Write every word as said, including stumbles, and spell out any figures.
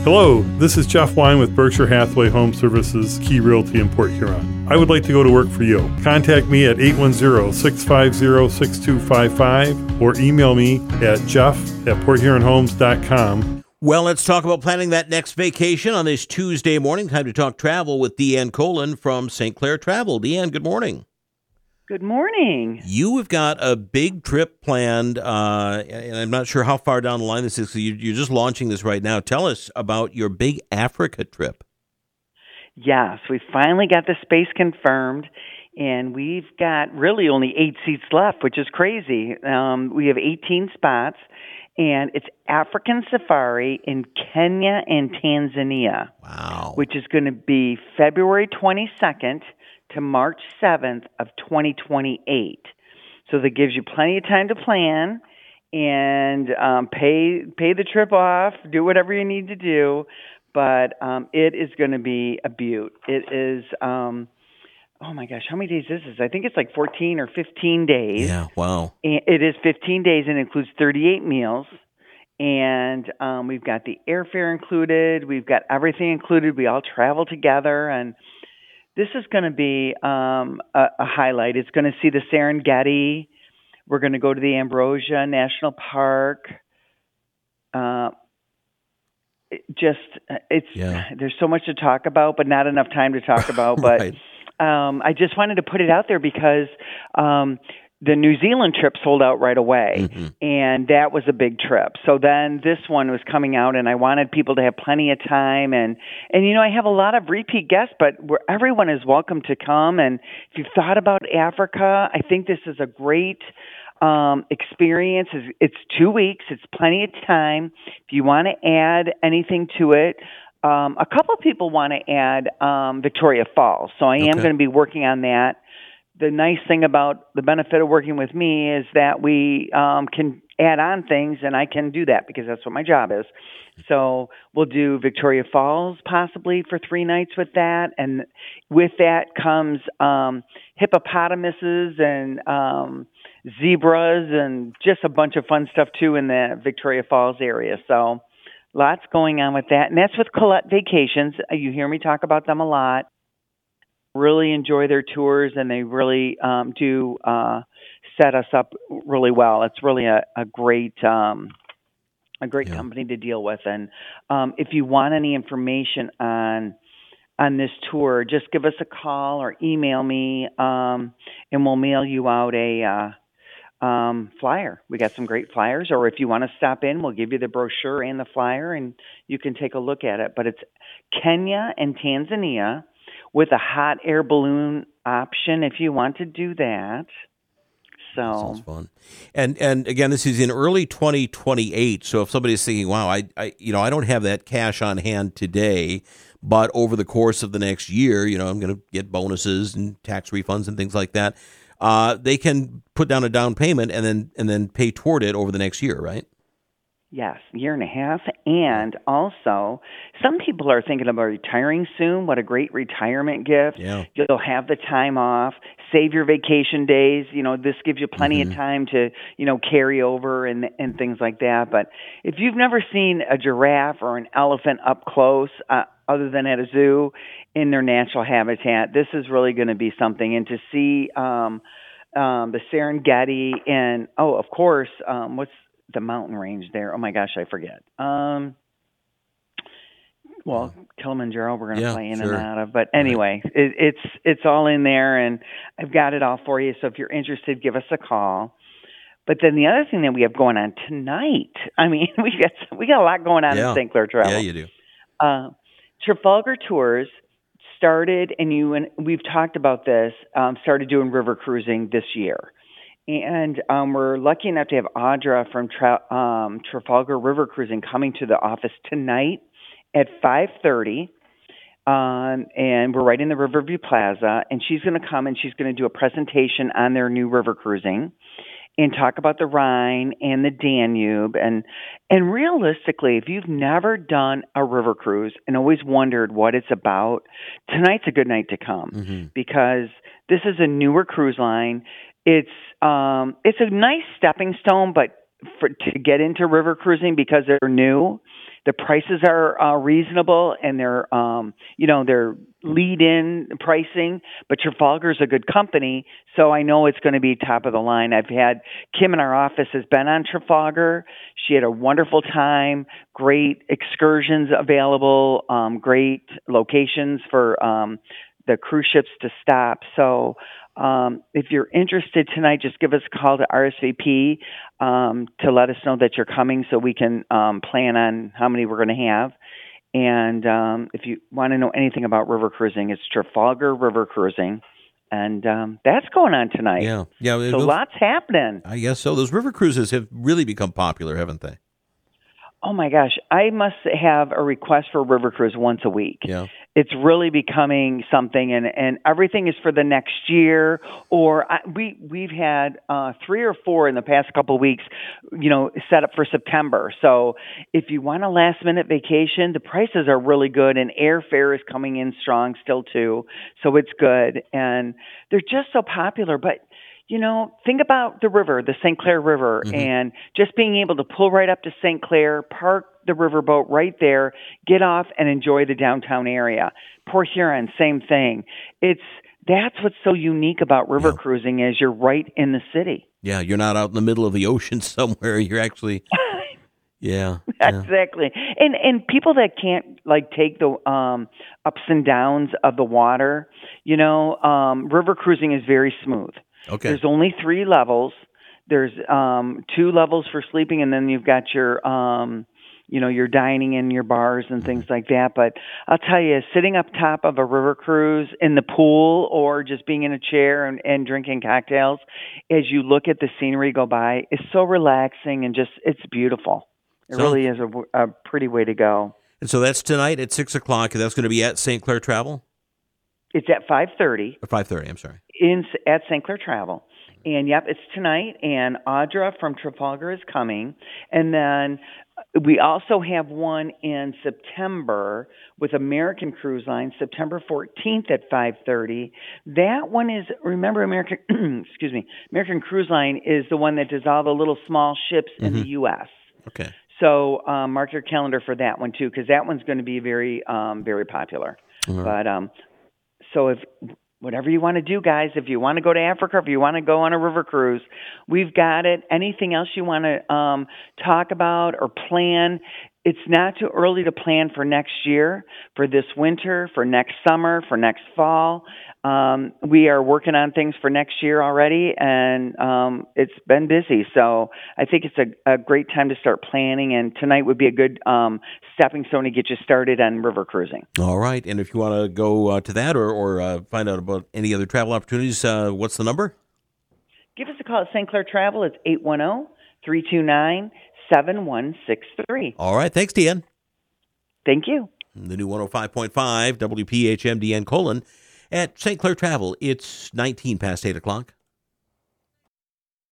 Hello, this is Jeff Wine with Berkshire Hathaway Home Services Key Realty in Port Huron. I would like to go to work for you. Contact me at eight one zero, six five zero, six two five five or email me at jeff at port huron homes dot com. Well, let's talk about planning that next vacation on this Tuesday morning. Time to talk travel with Deanne Colin from Saint Clair Travel. Deanne, good morning. Good morning. You have got a big trip planned, uh, and I'm not sure how far down the line this is. So you're just launching this right now. Tell us about your big Africa trip. Yes, we finally got the space confirmed, and we've got really only eight seats left, which is crazy. Um, we have eighteen spots, and it's African Safari in Kenya and Tanzania. Wow. Which is going to be February twenty-second to March seventh of twenty twenty-eight. So that gives you plenty of time to plan and um, pay pay the trip off, do whatever you need to do. But um, it is going to be a beaut. It is, um, oh my gosh, how many days is this? I think it's like fourteen or fifteen days. Yeah, wow. And it is fifteen days and includes thirty-eight meals. And um, we've got the airfare included. We've got everything included. We all travel together, and this is going to be um, a, a highlight. It's going to see the Serengeti. We're going to go to the Ambrosia National Park. Uh, it just it's yeah. There's so much to talk about, but not enough time to talk about. Right. But um, I just wanted to put it out there because um, the New Zealand trip sold out right away, mm-hmm. and that was a big trip. So then this one was coming out, and I wanted people to have plenty of time. And, and you know, I have a lot of repeat guests, but where everyone is welcome to come. And if you've thought about Africa, I think this is a great um, experience. It's, it's two weeks. It's plenty of time. If you want to add anything to it, um, a couple of people want to add um, Victoria Falls. So I am Okay. going to be working on that. The nice thing about the benefit of working with me is that we um, can add on things, and I can do that because that's what my job is. So we'll do Victoria Falls possibly for three nights with that, and with that comes um, hippopotamuses and um, zebras and just a bunch of fun stuff too in the Victoria Falls area. So lots going on with that, and that's with Colette Vacations. You hear me talk about them a lot. Really enjoy their tours, and they really um, do uh, set us up really well. It's really a, a great um, a great yeah. company to deal with. And um, if you want any information on on this tour, just give us a call or email me, um, and we'll mail you out a uh, um, flyer. We got some great flyers, or if you want to stop in, we'll give you the brochure and the flyer, and you can take a look at it. But it's Kenya and Tanzania, with a hot air balloon option if you want to do that. So that sounds fun. And and again, this is in early twenty twenty-eight. So if somebody's thinking, "Wow, I, I you know I don't have that cash on hand today, but over the course of the next year, you know, I'm going to get bonuses and tax refunds and things like that," uh, they can put down a down payment and then and then pay toward it over the next year, right? Yes, year and a half. And also, some people are thinking about retiring soon. What a great retirement gift. Yeah. You'll have the time off, save your vacation days. You know, this gives you plenty mm-hmm. of time to, you know, carry over and and things like that. But if you've never seen a giraffe or an elephant up close, uh, other than at a zoo, in their natural habitat, this is really going to be something. And to see um, um, the Serengeti and, oh, of course, um, what's the mountain range there? Oh my gosh, I forget. Um, well, Kilimanjaro, we're going to yeah, play in sure. and out of. But anyway, right. it, it's it's all in there, and I've got it all for you. So if you're interested, give us a call. But then the other thing that we have going on tonight, I mean, we got we got a lot going on yeah. in Saint Clair Travel. Yeah, you do. Uh, Trafalgar Tours started, and you and we've talked about this. Um, started doing river cruising this year. And um, we're lucky enough to have Audra from Tra- um, Trafalgar River Cruising coming to the office tonight at five thirty. Um, and we're right in the Riverview Plaza. And she's going to come and she's going to do a presentation on their new river cruising and talk about the Rhine and the Danube. And, and realistically, if you've never done a river cruise and always wondered what it's about, tonight's a good night to come mm-hmm. because this is a newer cruise line. It's um, it's a nice stepping stone, but for, to get into river cruising because they're new, the prices are uh, reasonable, and they're, um, you know, they're lead-in pricing. But Trafalgar is a good company, so I know it's going to be top of the line. I've had Kim in our office has been on Trafalgar. She had a wonderful time. Great excursions available. Um, great locations for um, the cruise ships to stop. So. Um, if you're interested tonight, just give us a call to R S V P um, to let us know that you're coming so we can um, plan on how many we're going to have. And um, if you want to know anything about river cruising, it's Trafalgar River Cruising. And um, that's going on tonight. Yeah. yeah. So those, lots happening. I guess so. Those river cruises have really become popular, haven't they? Oh, my gosh. I must have a request for a river cruise once a week. Yeah. It's really becoming something, and, and everything is for the next year. Or I, we, we've had uh, three or four in the past couple of weeks, you know, set up for September. So if you want a last-minute vacation, the prices are really good, and airfare is coming in strong still, too. So it's good. And they're just so popular. But you know, think about the river, the Saint Clair River, mm-hmm. and just being able to pull right up to Saint Clair, park the riverboat right there, get off, and enjoy the downtown area. Port Huron, same thing. It's that's what's so unique about river yeah. cruising is you're right in the city. Yeah, you're not out in the middle of the ocean somewhere. You're actually, yeah, exactly. Yeah. And and people that can't like take the um, ups and downs of the water, you know, um, river cruising is very smooth. Okay. There's only three levels. There's um, two levels for sleeping, and then you've got your, um, you know, your dining and your bars and things like that. But I'll tell you, sitting up top of a river cruise in the pool or just being in a chair and, and drinking cocktails as you look at the scenery go by is so relaxing and just it's beautiful. It so, really is a, a pretty way to go. And so that's tonight at six o'clock, and that's going to be at Saint Clair Travel? It's at five thirty. five thirty, I'm sorry. In at Saint Clair Travel. And, yep, it's tonight, and Audra from Trafalgar is coming. And then we also have one in September with American Cruise Line, September fourteenth at five thirty. That one is, remember, American excuse me, American Cruise Line is the one that does all the little small ships in mm-hmm. the U S Okay. So um, mark your calendar for that one, too, because that one's going to be very, um, very popular. Mm-hmm. But um, so if... whatever you want to do, guys, if you want to go to Africa, if you want to go on a river cruise, we've got it. Anything else you want to um, talk about or plan, it's not too early to plan for next year, for this winter, for next summer, for next fall. Um, we are working on things for next year already, and um, it's been busy. So I think it's a, a great time to start planning, and tonight would be a good um, stepping stone to get you started on river cruising. All right. And if you want to go uh, to that or, or uh, find out about any other travel opportunities, uh, what's the number? Give us a call at Saint Clair Travel. It's eight one zero, three two nine, seven one six three. All right. Thanks, Deanne. Thank you. The new one oh five point five W P H M Deanne Colin at Saint Clair Travel. It's nineteen past eight o'clock.